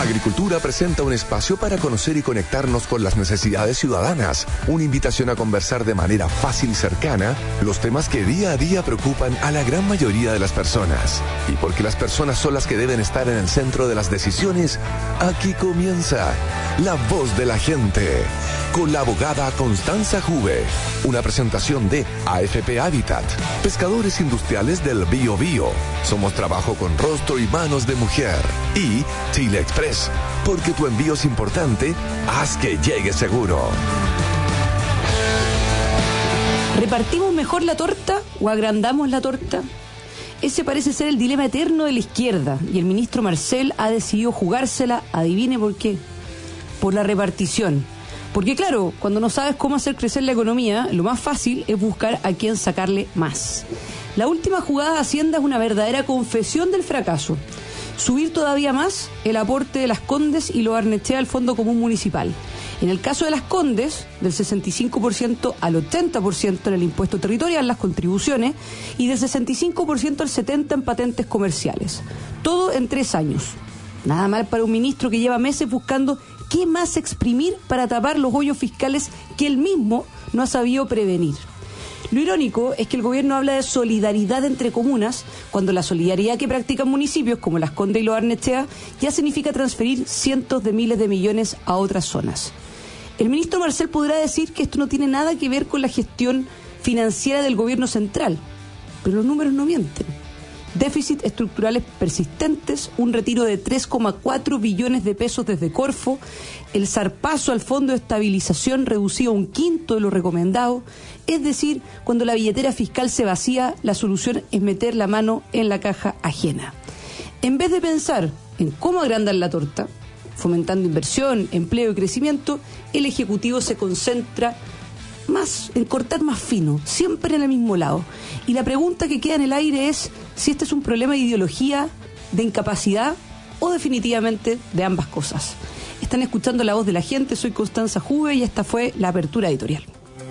Agricultura presenta un espacio para conocer y conectarnos con las necesidades ciudadanas. Una invitación a conversar de manera fácil y cercana los temas que día a día preocupan a la gran mayoría de las personas. Y porque las personas son las que deben estar en el centro de las decisiones, aquí comienza La Voz de la Gente, con la abogada Constanza Juve. Una presentación de AFP Habitat, pescadores industriales del Biobío. Somos trabajo con rostro y manos de mujer. Y Chile Express, porque tu envío es importante, haz que llegue seguro. ¿Repartimos mejor la torta o agrandamos la torta? Ese parece ser el dilema eterno de la izquierda, y el ministro Marcel ha decidido jugársela, adivine por qué, por la repartición. Porque claro, cuando no sabes cómo hacer crecer la economía, lo más fácil es buscar a quién sacarle más. La última jugada de Hacienda es una verdadera confesión del fracaso. Subir todavía más el aporte de Las Condes y lo Barnechea al Fondo Común Municipal. En el caso de Las Condes, del 65% al 80% en el impuesto territorial, las contribuciones, y del 65% al 70% en patentes comerciales. Todo en 3 años. Nada mal para un ministro que lleva meses buscando qué más exprimir para tapar los hoyos fiscales que él mismo no ha sabido prevenir. Lo irónico es que el gobierno habla de solidaridad entre comunas, cuando la solidaridad que practican municipios como Las Condes y Lo Barnechea ya significa transferir cientos de miles de millones a otras zonas. El ministro Marcel podrá decir que esto no tiene nada que ver con la gestión financiera del gobierno central, pero los números no mienten. Déficit estructurales persistentes, un retiro de 3,4 billones de pesos desde Corfo, el zarpazo al Fondo de Estabilización reducido a 1/5 de lo recomendado. Es decir, cuando la billetera fiscal se vacía, la solución es meter la mano en la caja ajena. En vez de pensar en cómo agrandar la torta, fomentando inversión, empleo y crecimiento, el Ejecutivo se concentra más en cortar más fino, siempre en el mismo lado. Y la pregunta que queda en el aire es si este es un problema de ideología, de incapacidad o definitivamente de ambas cosas. Están escuchando La Voz de la Gente, soy Constanza Juve y esta fue la apertura editorial.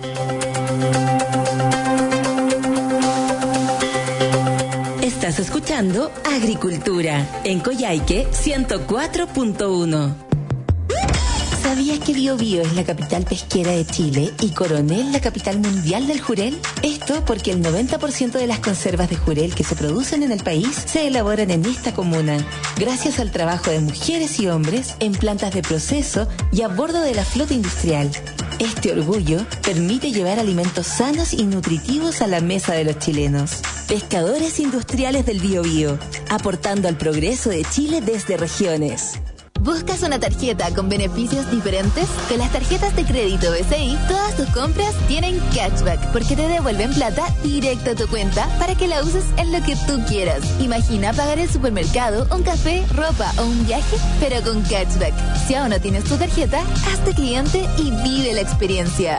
Estás escuchando Agricultura en Coyhaique 104.1. ¿Sabías que Biobío es la capital pesquera de Chile y Coronel la capital mundial del jurel? Esto porque el 90% de las conservas de jurel que se producen en el país se elaboran en esta comuna, gracias al trabajo de mujeres y hombres en plantas de proceso y a bordo de la flota industrial. Este orgullo permite llevar alimentos sanos y nutritivos a la mesa de los chilenos. Pescadores industriales del Biobío, aportando al progreso de Chile desde regiones. ¿Buscas una tarjeta con beneficios diferentes? Con las tarjetas de crédito BCI, todas tus compras tienen cashback, porque te devuelven plata directo a tu cuenta para que la uses en lo que tú quieras. Imagina pagar el supermercado, un café, ropa o un viaje, pero con cashback. Si aún no tienes tu tarjeta, hazte cliente y vive la experiencia.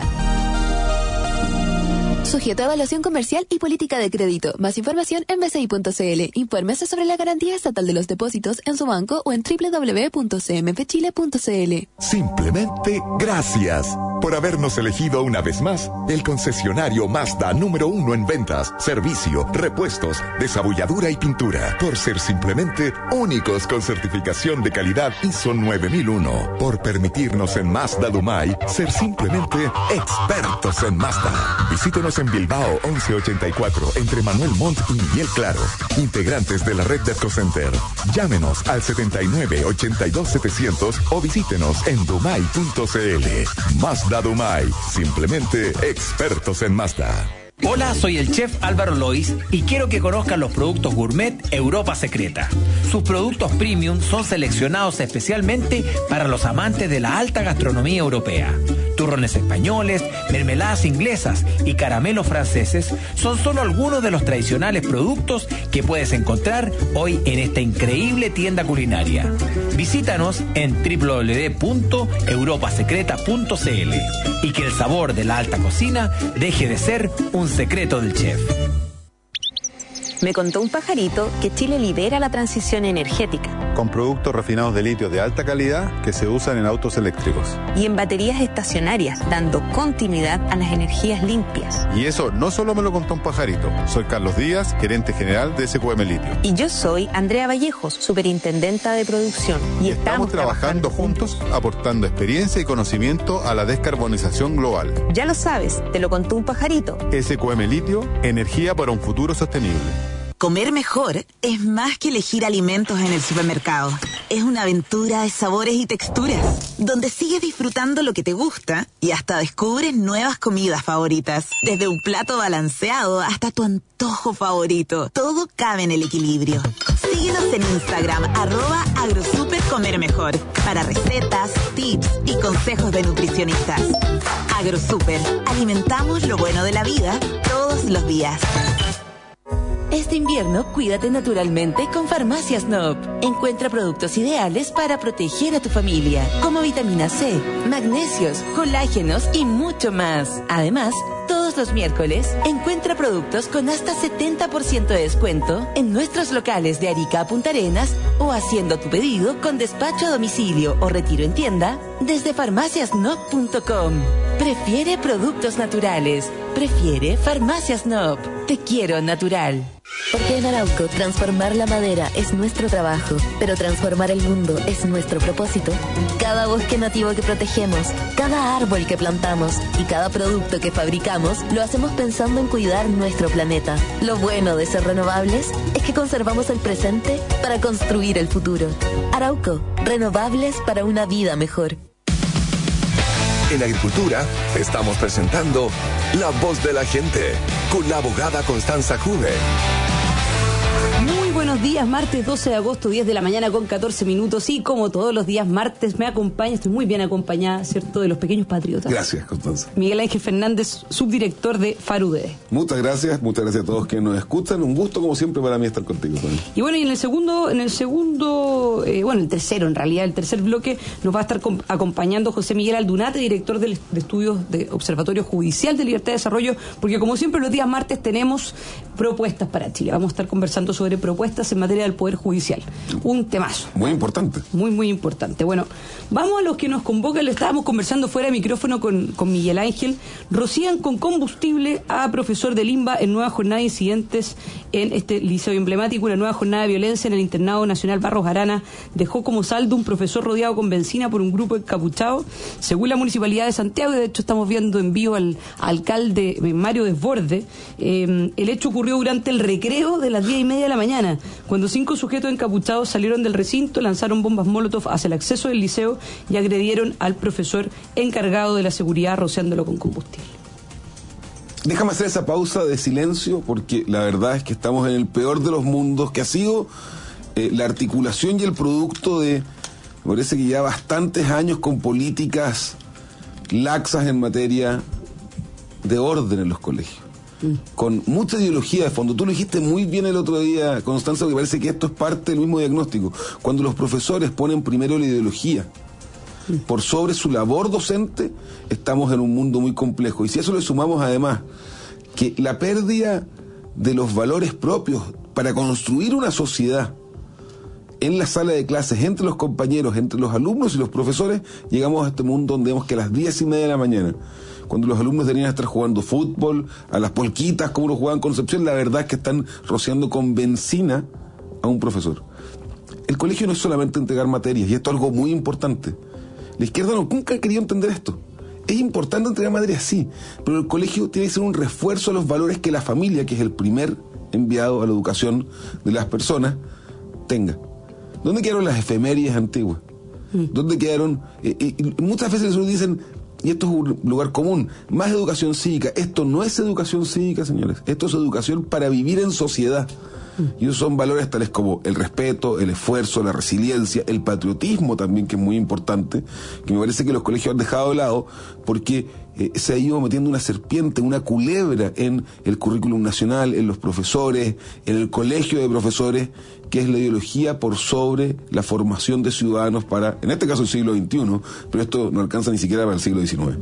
Sujeto a evaluación comercial y política de crédito. Más información en bci.cl. Infórmese sobre la garantía estatal de los depósitos en su banco o en www.cmfchile.cl. Simplemente gracias por habernos elegido una vez más el concesionario Mazda número 1 en ventas, servicio, repuestos, desabulladura y pintura. Por ser simplemente únicos con certificación de calidad ISO 9001. Por permitirnos en Mazda Dumay ser simplemente expertos en Mazda. Visítenos en Bilbao 1184, entre Manuel Montt y Miguel Claro. Integrantes de la red de EcoCenter. Llámenos al 79 82 700 o visítenos en dumay.cl. Mazda Dumay, simplemente expertos en Mazda. Hola, soy el chef Álvaro Lois y quiero que conozcan los productos gourmet Europa Secreta. Sus productos premium son seleccionados especialmente para los amantes de la alta gastronomía europea. Turrones españoles, mermeladas inglesas y caramelos franceses son solo algunos de los tradicionales productos que puedes encontrar hoy en esta increíble tienda culinaria. Visítanos en www.europasecreta.cl y que el sabor de la alta cocina deje de ser un secreto del chef. Me contó un pajarito que Chile lidera la transición energética. con productos refinados de litio de alta calidad que se usan en autos eléctricos. Y en baterías estacionarias, dando continuidad a las energías limpias. Y eso no solo me lo contó un pajarito. Soy Carlos Díaz, gerente general de SQM Litio. Y yo soy Andrea Vallejos, superintendenta de producción. Y estamos trabajando juntos, aportando experiencia y conocimiento a la descarbonización global. Ya lo sabes, te lo contó un pajarito. SQM Litio, energía para un futuro sostenible. Comer mejor es más que elegir alimentos en el supermercado. Es una aventura de sabores y texturas, donde sigues disfrutando lo que te gusta y hasta descubres nuevas comidas favoritas. Desde un plato balanceado hasta tu antojo favorito. Todo cabe en el equilibrio. Síguenos en Instagram, @agrosupercomermejor, para recetas, tips y consejos de nutricionistas. AgroSuper, alimentamos lo bueno de la vida todos los días. Este invierno, cuídate naturalmente con Farmacias Nop. Encuentra productos ideales para proteger a tu familia, como vitamina C, magnesios, colágenos y mucho más. Además, todos los miércoles, encuentra productos con hasta 70% de descuento en nuestros locales de Arica a Punta Arenas o haciendo tu pedido con despacho a domicilio o retiro en tienda desde farmaciasnop.com. Prefiere productos naturales. Prefiere Farmacias Nop. Te quiero natural. Porque en Arauco transformar la madera es nuestro trabajo, pero transformar el mundo es nuestro propósito. Cada bosque nativo que protegemos, cada árbol que plantamos y cada producto que fabricamos lo hacemos pensando en cuidar nuestro planeta. Lo bueno de ser renovables es que conservamos el presente para construir el futuro. Arauco, renovables para una vida mejor. En Agricultura estamos presentando La Voz de la Gente con la abogada Constanza Juve. Muy buenos días, martes 12 de agosto, 10 de la mañana con 14 minutos. Y como todos los días martes me acompaña, estoy muy bien acompañada, ¿cierto?, de los pequeños patriotas. Gracias, Constanza. Miguel Ángel Fernández, subdirector de FARUDE. Muchas gracias a todos que nos escuchan. Un gusto, como siempre, para mí estar contigo también. Y bueno, y en el tercer bloque nos va a estar acompañando José Miguel Aldunate, director de estudios de Observatorio Judicial de Libertad y Desarrollo, porque como siempre los días martes tenemos propuestas para Chile. Vamos a estar conversando sobre propuestas en materia del Poder Judicial. Un temazo. Muy importante. Muy, muy importante. Bueno, vamos a los que nos convocan. Le estábamos conversando fuera de micrófono con Miguel Ángel. Rocían con combustible a profesor de Limba en nueva jornada de incidentes en este liceo emblemático. Una nueva jornada de violencia en el Internado Nacional Barros Arana dejó como saldo un profesor rodeado con benzina por un grupo encapuchado. Según la Municipalidad de Santiago, y de hecho estamos viendo en vivo al alcalde Mario Desborde, el hecho ocurrió durante el recreo de las 10:30 de la mañana, cuando 5 sujetos encapuchados salieron del recinto, lanzaron bombas molotov hacia el acceso del liceo y agredieron al profesor encargado de la seguridad, rociándolo con combustible. Déjame hacer esa pausa de silencio, porque la verdad es que estamos en el peor de los mundos, que ha sido la articulación y el producto de, me parece que ya bastantes años con políticas laxas en materia de orden en los colegios. Con mucha ideología de fondo. Tú lo dijiste muy bien el otro día, Constanza, que parece que esto es parte del mismo diagnóstico. Cuando los profesores ponen primero la ideología por sobre su labor docente, estamos en un mundo muy complejo. Y si a eso le sumamos además que la pérdida de los valores propios para construir una sociedad en la sala de clases, entre los compañeros, entre los alumnos y los profesores, llegamos a este mundo donde vemos que a las 10:30 de la mañana, cuando los alumnos deberían estar jugando fútbol, a las polquitas como lo jugaban en Concepción, la verdad es que están rociando con benzina a un profesor. El colegio no es solamente entregar materias, y esto es algo muy importante. La izquierda nunca ha querido entender esto. Es importante entregar materias, sí, pero el colegio tiene que ser un refuerzo a los valores que la familia, que es el primer enviado a la educación de las personas, tenga. ¿Dónde quedaron las efemérides antiguas? ¿Dónde quedaron? Muchas veces les dicen, y esto es un lugar común, más educación cívica. Esto no es educación cívica, señores. Esto es educación para vivir en sociedad. Y esos son valores tales como el respeto, el esfuerzo, la resiliencia, el patriotismo también, que es muy importante, que me parece que los colegios han dejado de lado porque se ha ido metiendo una serpiente, una culebra en el currículum nacional, en los profesores, en el colegio de profesores, que es la ideología por sobre la formación de ciudadanos para, en este caso, el siglo XXI, pero esto no alcanza ni siquiera para el siglo XIX.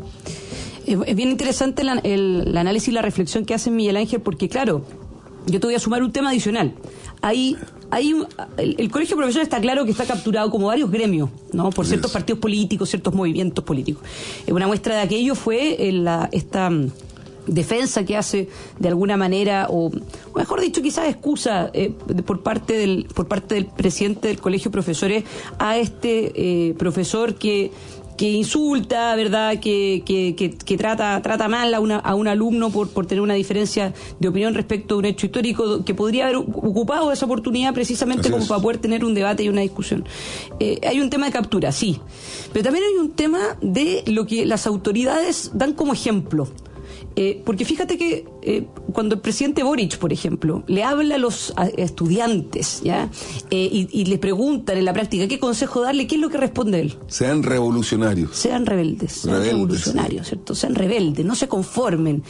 Es bien interesante el análisis y la reflexión que hace Miguel Ángel, porque claro, yo te voy a sumar un tema adicional. el colegio de profesores está claro que está capturado como varios gremios, ¿no? Por ciertos partidos políticos, ciertos movimientos políticos. Una muestra de aquello fue esta defensa que hace de alguna manera, o mejor dicho, quizás excusa por parte del presidente del colegio de profesores a este profesor que insulta, ¿verdad? Que trata mal a un alumno por tener una diferencia de opinión respecto a un hecho histórico, que podría haber ocupado esa oportunidad precisamente como para poder tener un debate y una discusión. Hay un tema de captura, sí, pero también hay un tema de lo que las autoridades dan como ejemplo. Porque fíjate que cuando el presidente Boric, por ejemplo, le habla a los estudiantes, ¿ya? Y le preguntan en la práctica qué consejo darle, ¿qué es lo que responde él? Sean revolucionarios. Sean rebeldes, sean revolucionarios, ¿cierto? Sean rebeldes, no se conformen,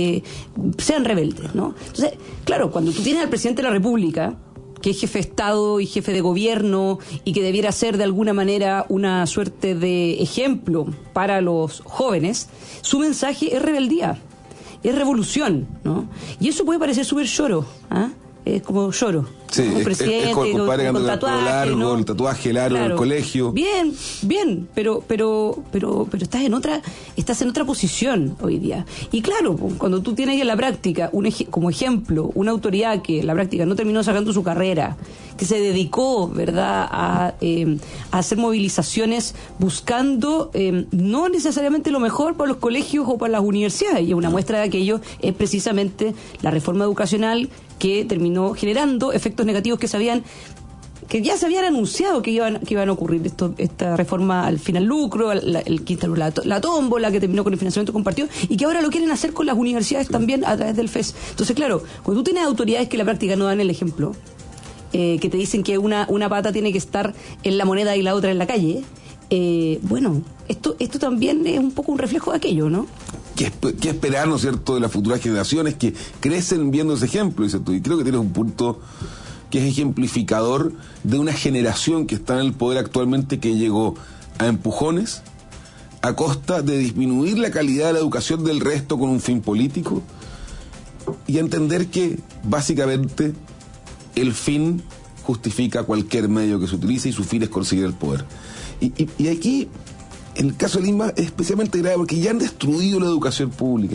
sean rebeldes, ¿no? Entonces, claro, cuando tú tienes al presidente de la República, que es jefe de Estado y jefe de gobierno y que debiera ser de alguna manera una suerte de ejemplo para los jóvenes, su mensaje es rebeldía, es revolución, ¿no? Y eso puede parecer súper lloro, ¿ah? Es como lloro. Sí, un presidente es con tatuaje, largo, ¿no? el tatuaje largo en el colegio. Bien, pero estás en otra posición hoy día. Y claro, cuando tú tienes en la práctica como ejemplo una autoridad que en la práctica no terminó sacando su carrera, que se dedicó, ¿verdad?, a hacer movilizaciones buscando no necesariamente lo mejor para los colegios o para las universidades, y una muestra de aquello es precisamente la reforma educacional que terminó generando efectos negativos que ya se habían anunciado que iban a ocurrir. Esta reforma al fin al lucro, el que instaló la tómbola, que terminó con el financiamiento compartido, y que ahora lo quieren hacer con las universidades también a través del FES. Entonces, claro, cuando tú tienes autoridades que en la práctica no dan el ejemplo, que te dicen que una pata tiene que estar en la moneda y la otra en la calle, bueno, esto también es un poco un reflejo de aquello, ¿no? ¿Qué esperar, ¿no es cierto?, de las futuras generaciones que crecen viendo ese ejemplo, dices tú? Y creo que tienes un punto que es ejemplificador de una generación que está en el poder actualmente, que llegó a empujones a costa de disminuir la calidad de la educación del resto con un fin político, y a entender que básicamente el fin justifica cualquier medio que se utilice y su fin es conseguir el poder. Y aquí, en el caso de Lima, es especialmente grave porque ya han destruido la educación pública.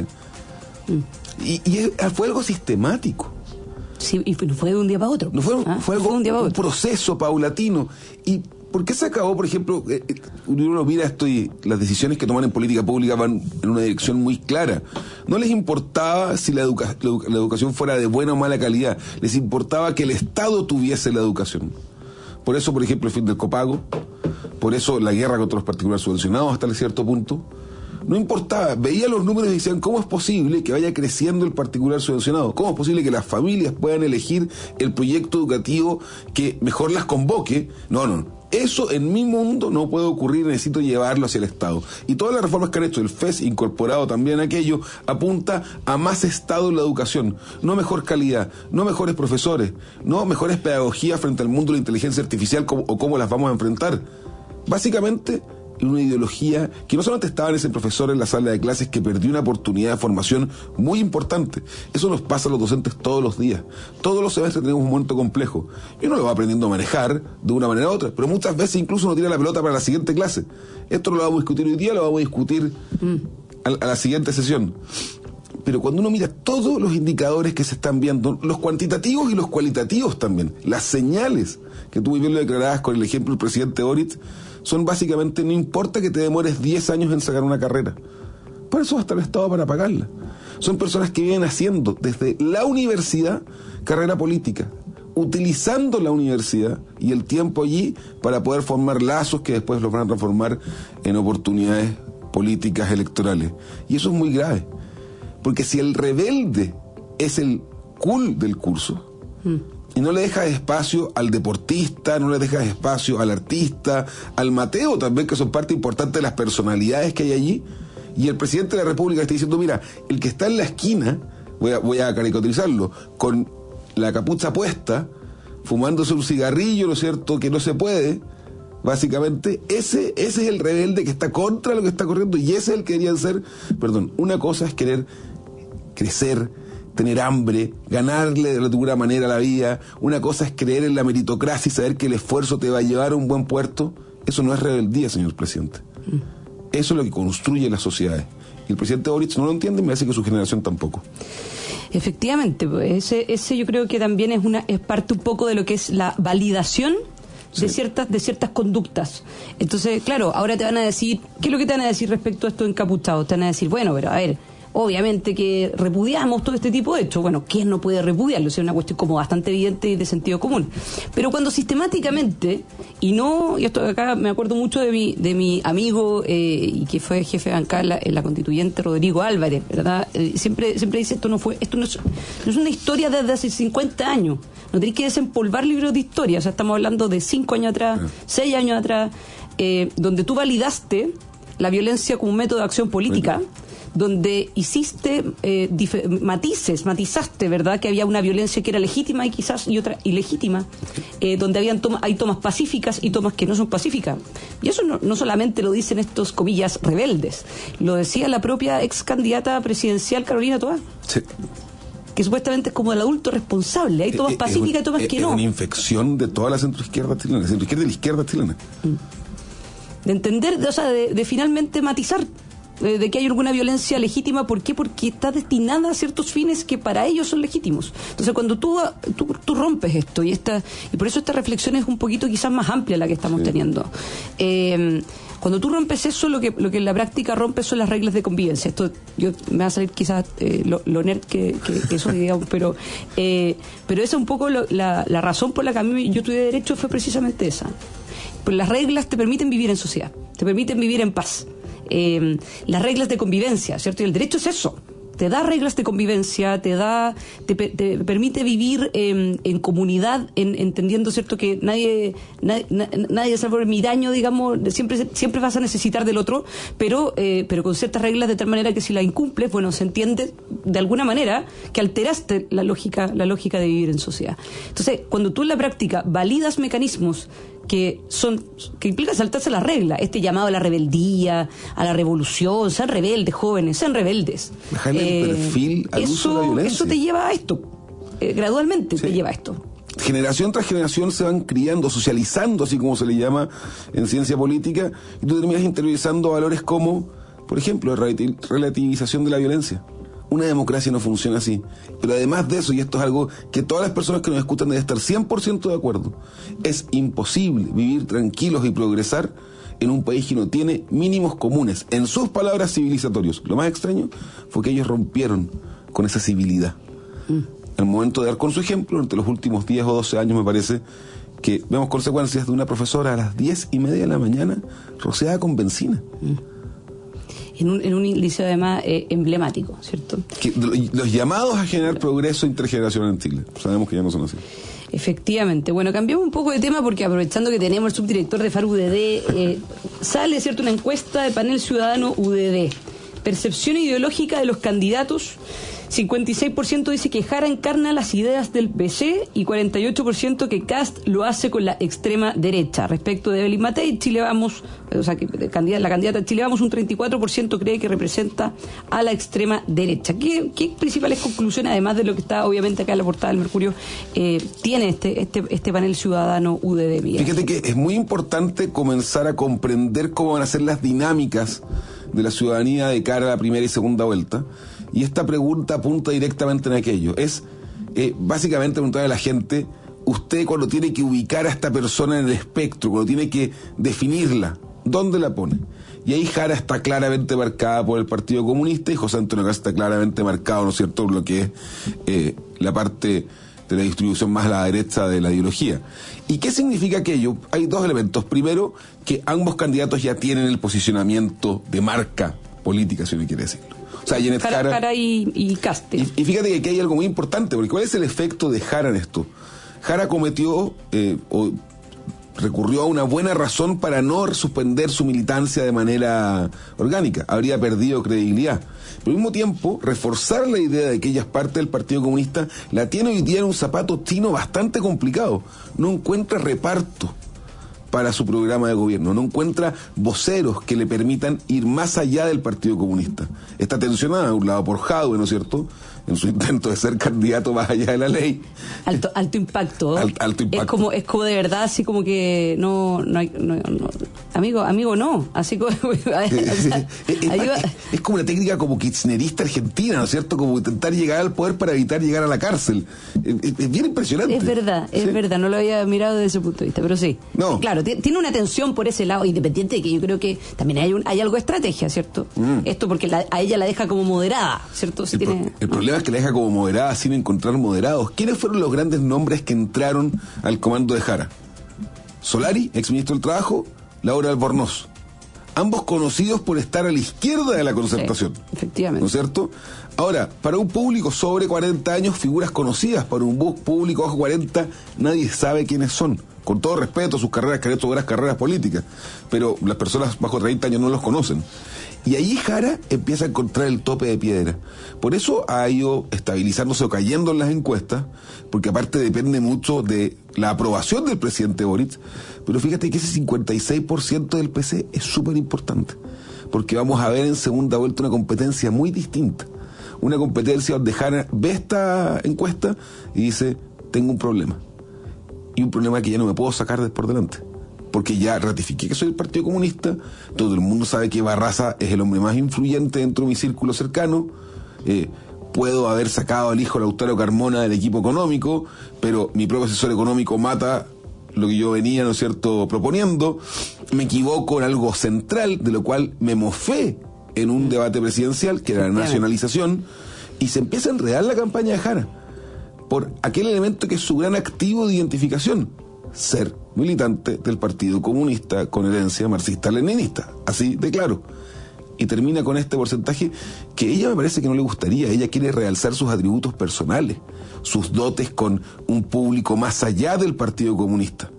Y fue algo sistemático. Sí, y no fue de un día para otro. No fue algo, un proceso paulatino. ¿Y por qué se acabó, por ejemplo, uno mira esto y las decisiones que toman en política pública van en una dirección muy clara? No les importaba si la educación fuera de buena o mala calidad, les importaba que el Estado tuviese la educación. Por eso, por ejemplo, el fin del copago, por eso la guerra contra los particulares subvencionados hasta cierto punto. No importaba, veía los números y decían, ¿cómo es posible que vaya creciendo el particular subvencionado? ¿Cómo es posible que las familias puedan elegir el proyecto educativo que mejor las convoque? No. Eso en mi mundo no puede ocurrir, necesito llevarlo hacia el Estado. Y todas las reformas que han hecho, el FES incorporado también aquello, apunta a más Estado en la educación, no mejor calidad, no mejores profesores, no mejores pedagogías frente al mundo de la inteligencia artificial o cómo las vamos a enfrentar. Básicamente, una ideología que no solamente estaba en ese profesor en la sala de clases, que perdió una oportunidad de formación muy importante. Eso nos pasa a los docentes todos los días. Todos los semestres tenemos un momento complejo y uno lo va aprendiendo a manejar de una manera u otra, pero muchas veces incluso uno tira la pelota para la siguiente clase. Esto no lo vamos a discutir hoy día, lo vamos a discutir a la siguiente sesión. Pero cuando uno mira todos los indicadores que se están viendo, los cuantitativos y los cualitativos también, las señales que tú muy bien lo declarabas con el ejemplo del presidente Boric, son básicamente, no importa que te demores 10 años en sacar una carrera, por eso hasta el Estado para pagarla. Son personas que vienen haciendo desde la universidad carrera política, utilizando la universidad y el tiempo allí para poder formar lazos que después los van a transformar en oportunidades políticas electorales. Y eso es muy grave, porque si el rebelde es el cool del curso, y no le deja espacio al deportista, no le deja espacio al artista, al Mateo también, que son parte importante de las personalidades que hay allí, y el presidente de la República está diciendo, mira, el que está en la esquina, voy a caricaturizarlo, con la capucha puesta, fumándose un cigarrillo, ¿no es cierto?, que no se puede, básicamente, ese es el rebelde que está contra lo que está corriendo, y ese es el que querían ser. Una cosa es querer crecer, tener hambre, ganarle de alguna manera la vida. Una cosa es creer en la meritocracia y saber que el esfuerzo te va a llevar a un buen puerto. Eso no es rebeldía, señor presidente. Eso es lo que construye las sociedades. Y el presidente Boric no lo entiende y me hace que su generación tampoco. Efectivamente, ese yo creo que también es parte un poco de lo que es la validación de ciertas conductas. Entonces, claro, ahora te van a decir, ¿qué es lo que te van a decir respecto a estos encapuchados? Te van a decir, bueno, pero a ver, obviamente que repudiamos todo este tipo de hechos. Bueno, ¿quién no puede repudiarlo? Es una cuestión como bastante evidente y de sentido común. Pero cuando sistemáticamente, y esto acá me acuerdo mucho de mi amigo y que fue jefe de bancada en la constituyente, Rodrigo Álvarez, ¿verdad? Siempre dice, esto no es una historia desde hace 50 años. No tenéis que desempolvar libros de historia. O sea, estamos hablando de 5 años atrás, 6 años atrás, donde tú validaste la violencia como un método de acción política, donde hiciste matizaste, ¿verdad?, que había una violencia que era legítima y quizás y otra ilegítima, donde hay tomas pacíficas y tomas que no son pacíficas. Y eso no solamente lo dicen estos, comillas, rebeldes, lo decía la propia ex candidata presidencial Carolina Toá. Sí. Que supuestamente es como el adulto responsable. Hay tomas pacíficas y tomas que no. Es una infección de toda la centroizquierda chilena, la centroizquierda y la izquierda chilena. De entender, o sea, de finalmente matizar de que hay alguna violencia legítima. ¿Por qué? Porque está destinada a ciertos fines que para ellos son legítimos. Entonces, cuando tú rompes esto, y por eso esta reflexión es un poquito quizás más amplia la que estamos teniendo. Cuando tú rompes eso, lo que en la práctica rompes son las reglas de convivencia. Esto me va a salir quizás lo nerd que soy, digamos, pero esa es un poco la razón por la que yo estudié Derecho, fue precisamente esa. Pues las reglas te permiten vivir en sociedad, te permiten vivir en paz. Las reglas de convivencia, ¿cierto? Y el derecho es eso. Te da reglas de convivencia, te permite vivir en comunidad, entendiendo, ¿cierto?, que nadie salvo mi daño, digamos, siempre vas a necesitar del otro, pero con ciertas reglas, de tal manera que si la incumples, bueno, se entiende de alguna manera que alteraste la lógica de vivir en sociedad. Entonces, cuando tú en la práctica validas mecanismos que implica saltarse la regla, este llamado a la rebeldía, a la revolución, sean rebeldes, jóvenes, sean rebeldes. Dejarle el perfil al uso de la violencia. Eso te lleva a esto, gradualmente te lleva a esto. Generación tras generación se van criando, socializando, así como se le llama en ciencia política, y tú terminas interiorizando valores como, por ejemplo, la relativización de la violencia. Una democracia no funciona así. Pero además de eso, y esto es algo que todas las personas que nos escuchan deben estar 100% de acuerdo, es imposible vivir tranquilos y progresar en un país que no tiene mínimos comunes, en sus palabras, civilizatorios. Lo más extraño fue que ellos rompieron con esa civilidad. Al momento de dar con su ejemplo, entre los últimos 10 o 12 años, me parece que vemos consecuencias de una profesora a las 10:30 de la mañana rociada con benzina. En un liceo además emblemático, ¿cierto? Que los llamados a generar progreso intergeneracional en Chile, sabemos que ya no son así. Efectivamente. Bueno, cambiamos un poco de tema porque aprovechando que tenemos el subdirector de FARC UDD, sale, ¿cierto?, una encuesta de Panel Ciudadano UDD. Percepción ideológica de los candidatos. 56% dice que Jara encarna las ideas del PC y 48% que Kast lo hace con la extrema derecha. Respecto de Evelyn Matei, Chile Vamos, o sea, que la candidata de Chile Vamos, un 34% cree que representa a la extrema derecha. ¿Qué principales conclusiones, además de lo que está obviamente acá en la portada del Mercurio, tiene este panel ciudadano UDD? Fíjate que es muy importante comenzar a comprender cómo van a ser las dinámicas de la ciudadanía de cara a la primera y segunda vuelta. Y esta pregunta apunta directamente en aquello. Es básicamente preguntarle a la gente, usted cuando tiene que ubicar a esta persona en el espectro, cuando tiene que definirla, ¿dónde la pone? Y ahí Jara está claramente marcada por el Partido Comunista y José Antonio Kast está claramente marcado, ¿no es cierto?, por lo que es la parte de la distribución más a la derecha de la ideología. ¿Y qué significa aquello? Hay dos elementos. Primero, que ambos candidatos ya tienen el posicionamiento de marca política, si uno quiere decirlo. O sea, Jara y Kast. Y fíjate que aquí hay algo muy importante, porque ¿cuál es el efecto de Jara en esto? Jara cometió o recurrió a una buena razón para no suspender su militancia de manera orgánica. Habría perdido credibilidad. Pero al mismo tiempo, reforzar la idea de que ella es parte del Partido Comunista la tiene hoy día en un zapato chino bastante complicado. No encuentra reparto para su programa de gobierno, no encuentra voceros que le permitan ir más allá del Partido Comunista. Está tensionada, a un lado por Jadwe, ¿no es cierto?, en su intento de ser candidato más allá de la ley. Alto impacto. Alto impacto. Es como de verdad, así como que no amigo no, así como es como una técnica como kirchnerista argentina, ¿no es cierto?, como intentar llegar al poder para evitar llegar a la cárcel. Es bien impresionante. Es verdad, no lo había mirado desde ese punto de vista, pero sí. No. Claro, tiene una tensión por ese lado, independiente de que yo creo que también hay algo de estrategia, ¿cierto? Esto porque a ella la deja como moderada, ¿cierto? El problema es que la deja como moderada sin encontrar moderados. ¿Quiénes fueron los grandes nombres que entraron al comando de Jara? Solari, exministro del Trabajo, Laura Albornoz. Ambos conocidos por estar a la izquierda de la concertación. Sí, efectivamente. ¿No es cierto? Ahora, para un público sobre 40 años, figuras conocidas. Para un público bajo 40, nadie sabe quiénes son. Con todo respeto, sus carreras que han hecho buenas carreras políticas. Pero las personas bajo 30 años no los conocen. Y ahí Jara empieza a encontrar el tope de piedra. Por eso ha ido estabilizándose o cayendo en las encuestas, porque aparte depende mucho de la aprobación del presidente Boric. Pero fíjate que ese 56% del PC es súper importante, porque vamos a ver en segunda vuelta una competencia muy distinta. Una competencia donde Jara ve esta encuesta y dice, tengo un problema. Y un problema que ya no me puedo sacar de por delante. Porque ya ratifiqué que soy del Partido Comunista, todo el mundo sabe que Barraza es el hombre más influyente dentro de mi círculo cercano, puedo haber sacado al hijo Lautaro Carmona del equipo económico, pero mi propio asesor económico mata lo que yo venía, ¿no es cierto?, proponiendo, me equivoco en algo central, de lo cual me mofé en un debate presidencial, que era la nacionalización, y se empieza a enredar la campaña de Jara, por aquel elemento que es su gran activo de identificación, ser militante del Partido Comunista con herencia marxista-leninista, así de claro. Y termina con este porcentaje que ella me parece que no le gustaría. Ella quiere realzar sus atributos personales, sus dotes con un público más allá del Partido Comunista.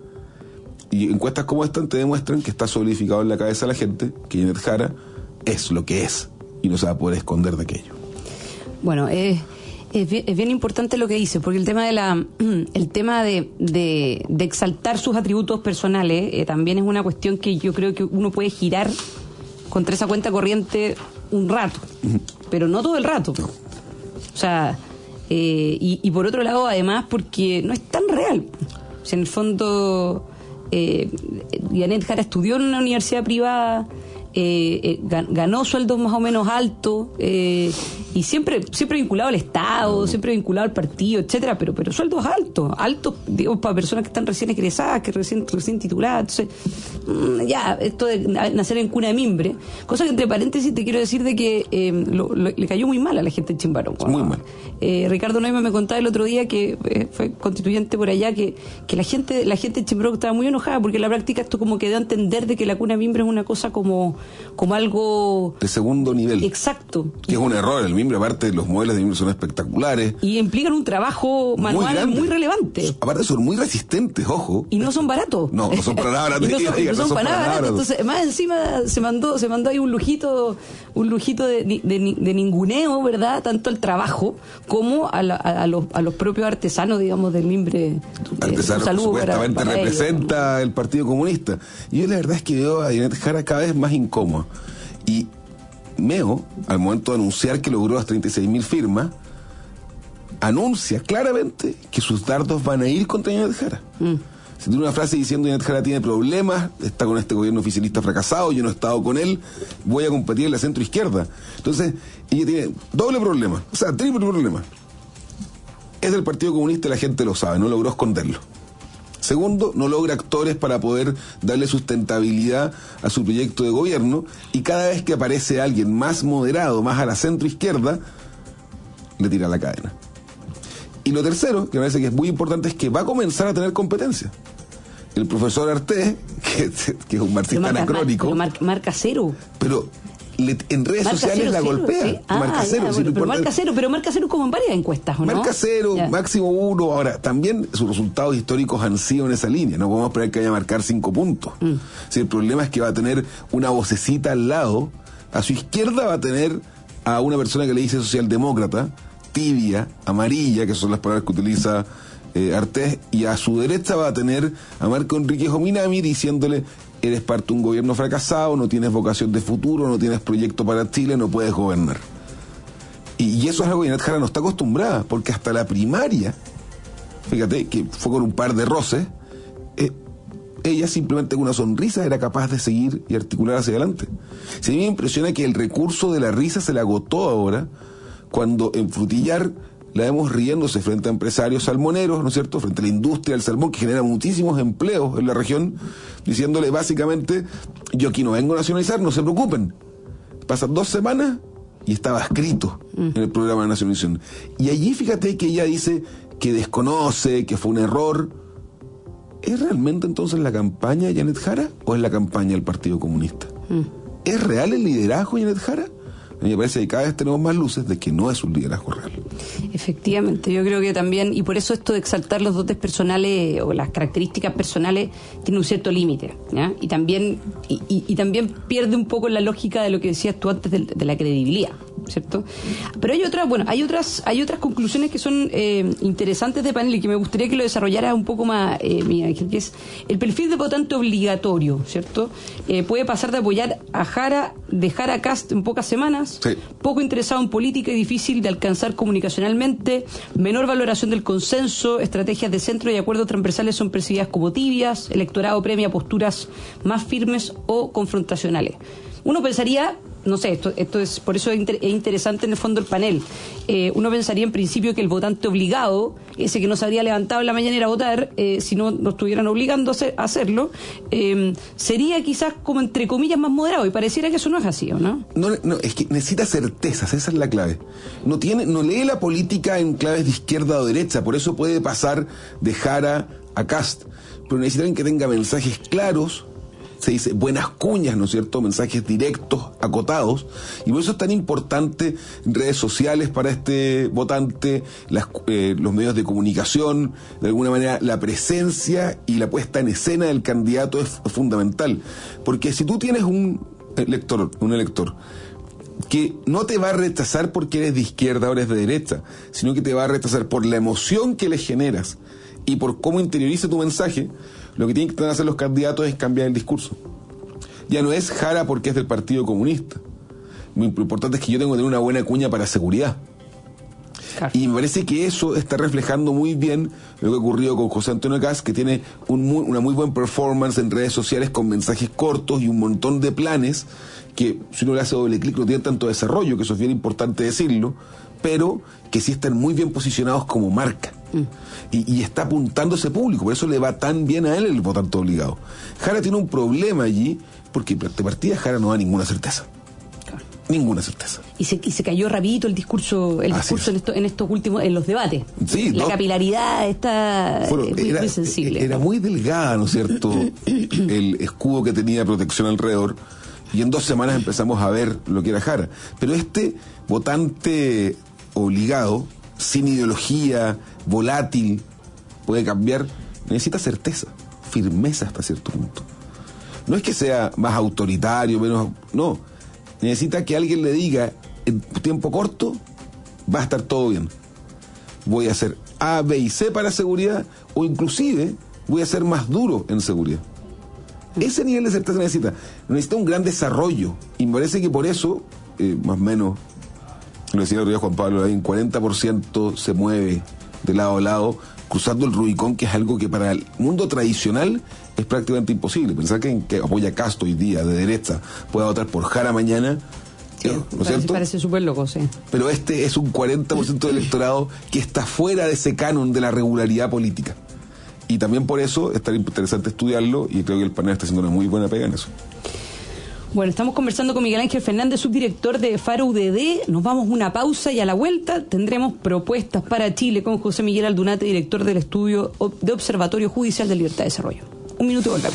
Y encuestas como esta te demuestran que está solidificado en la cabeza de la gente que Janet Jara es lo que es y no se va a poder esconder de aquello. Bueno, es bien importante lo que dice, porque el tema de exaltar sus atributos personales también es una cuestión que yo creo que uno puede girar contra esa cuenta corriente un rato, pero no todo el rato. No. O sea, y por otro lado, además, porque no es tan real. O sea, en el fondo, Janet Jara estudió en una universidad privada, ganó sueldos más o menos altos, y siempre vinculado al Estado, siempre vinculado al partido, etcétera, pero sueldos altos, digamos, para personas que están recién egresadas, que recién tituladas. Entonces, ya, esto de nacer en cuna de mimbre, cosa que entre paréntesis te quiero decir de que le cayó muy mal a la gente de Chimbarón. Muy mal. Ricardo Neumann me contaba el otro día, que fue constituyente por allá, que la gente de Chimbarón estaba muy enojada, porque en la práctica esto como que dio a entender de que la cuna de mimbre es una cosa como algo de segundo nivel. Exacto. Que es un error. El mimbre, aparte, los muebles de mimbre son espectaculares. Y implican un trabajo manual muy relevante. Aparte son muy resistentes, ojo. Y no son baratos. No son para nada baratos. no son para nada baratos. Entonces, más encima se mandó ahí un lujito de ninguneo, ¿verdad? Tanto el trabajo como a los propios artesanos, digamos, del mimbre. Artesanos que supuestamente para representa ellos el Partido Comunista. Y yo la verdad es que veo a Janet Jara cada vez más incómoda. Y Meo, al momento de anunciar que logró las 36.000 firmas, anuncia claramente que sus dardos van a ir contra Janet Jara. Se tiene una frase diciendo que Janet Jara tiene problemas, está con este gobierno oficialista fracasado, yo no he estado con él, voy a competir en la centro izquierda. Entonces, ella tiene doble problema, o sea, triple problema. Es del Partido Comunista y la gente lo sabe, no logró esconderlo. Segundo, no logra actores para poder darle sustentabilidad a su proyecto de gobierno, y cada vez que aparece alguien más moderado, más a la centro izquierda, le tira la cadena. Y lo tercero, que me parece que es muy importante, es que va a comenzar a tener competencia. El profesor Artés, que es un marxista anacrónico, marca cero. Pero en redes marca sociales cero, la golpea. Sí. Marca cero. Pero marca cero como en varias encuestas, ¿o no? Marca cero, máximo 1. Ahora, también sus resultados históricos han sido en esa línea. No podemos esperar que vaya a marcar 5 puntos. Si el problema es que va a tener una vocecita al lado, a su izquierda va a tener a una persona que le dice socialdemócrata, tibia, amarilla, que son las palabras que utiliza Artés, y a su derecha va a tener a Marco Enríquez Ominami diciéndole: eres parte de un gobierno fracasado, no tienes vocación de futuro, no tienes proyecto para Chile, no puedes gobernar. Y eso es algo que Janet Jara no está acostumbrada, porque hasta la primaria, fíjate que fue con un par de roces, ella simplemente con una sonrisa era capaz de seguir y articular hacia adelante. Se me impresiona que el recurso de la risa se le agotó ahora, cuando en Frutillar la vemos riéndose frente a empresarios salmoneros, ¿no es cierto?, frente a la industria del salmón, que genera muchísimos empleos en la región, diciéndole básicamente: yo aquí no vengo a nacionalizar, no se preocupen. Pasan 2 semanas y estaba escrito en el programa de nacionalización. Y allí fíjate que ella dice que desconoce, que fue un error. ¿Es realmente entonces la campaña de Janet Jara o es la campaña del Partido Comunista? ¿Es real el liderazgo de Janet Jara? A mí me parece que cada vez tenemos más luces de que no es un liderazgo real. Efectivamente, yo creo que también, y por eso esto de exaltar los dotes personales o las características personales tiene un cierto límite, ¿ya? Y también pierde un poco la lógica de lo que decías tú antes de la credibilidad, ¿cierto? Pero hay otras conclusiones que son interesantes de panel y que me gustaría que lo desarrollara un poco más, Miguel Ángel, que es el perfil de votante obligatorio, ¿cierto? Puede pasar de apoyar a Jara, dejar a Kast en pocas semanas, sí, poco interesado en política y difícil de alcanzar comunicacionalmente, menor valoración del consenso, estrategias de centro y acuerdos transversales son percibidas como tibias, electorado premia posturas más firmes o confrontacionales. Uno pensaría, no sé, esto es por eso es interesante en el fondo el panel. Uno pensaría en principio que el votante obligado, ese que no se habría levantado en la mañana a votar, si no nos estuvieran obligando a hacerlo, sería quizás como entre comillas más moderado, y pareciera que eso no es así, ¿o no? No, es que necesita certezas, esa es la clave. No lee la política en claves de izquierda o derecha, por eso puede pasar de Jara a Kast, pero necesita alguien que tenga mensajes claros. Se dice buenas cuñas, ¿no es cierto?, mensajes directos, acotados, y por eso es tan importante redes sociales para este votante, los medios de comunicación, de alguna manera la presencia y la puesta en escena del candidato es fundamental, porque si tú tienes un elector que no te va a rechazar porque eres de izquierda o eres de derecha, sino que te va a rechazar por la emoción que le generas y por cómo interioriza tu mensaje, lo que tienen que hacer los candidatos es cambiar el discurso. Ya no es Jara porque es del Partido Comunista. Lo importante es que yo tengo que tener una buena cuña para seguridad. Claro. Y me parece que eso está reflejando muy bien lo que ha ocurrido con José Antonio Kast, que tiene una muy buena performance en redes sociales con mensajes cortos y un montón de planes que, si uno le hace doble clic, no tienen tanto desarrollo, que eso es bien importante decirlo, pero que sí están muy bien posicionados como marca. Y está apuntando a ese público, por eso le va tan bien a él el votante obligado. Jara tiene un problema allí, porque de partida Jara no da ninguna certeza. Claro. Ninguna certeza. Y se cayó rapidito el discurso en estos últimos, en los debates. Sí, la capilaridad está muy sensible. Era muy delgada, ¿no es cierto?, el escudo que tenía de protección alrededor. Y en 2 semanas empezamos a ver lo que era Jara. Pero este votante obligado, sin ideología, volátil, puede cambiar, necesita certeza, firmeza hasta cierto punto. No es que sea más autoritario, menos... No, necesita que alguien le diga, en tiempo corto, va a estar todo bien. Voy a hacer A, B y C para seguridad, o inclusive voy a ser más duro en seguridad. Ese nivel de certeza necesita un gran desarrollo, y me parece que por eso, más o menos, lo decía el otro día Juan Pablo, hay un 40% se mueve de lado a lado, cruzando el Rubicón, que es algo que para el mundo tradicional es prácticamente imposible. Pensar que apoya Kast hoy día, de derecha, pueda votar por Jara mañana, sí, ¿no es cierto? Parece súper loco, sí. Pero este es un 40% del electorado que está fuera de ese canon de la regularidad política. Y también por eso es tan interesante estudiarlo, y creo que el panel está haciendo una muy buena pega en eso. Bueno, estamos conversando con Miguel Ángel Fernández, subdirector de Faro UDD. Nos vamos a una pausa y a la vuelta tendremos propuestas para Chile con José Miguel Aldunate, director del estudio de Observatorio Judicial de Libertad de Desarrollo. 1 minuto y volvemos.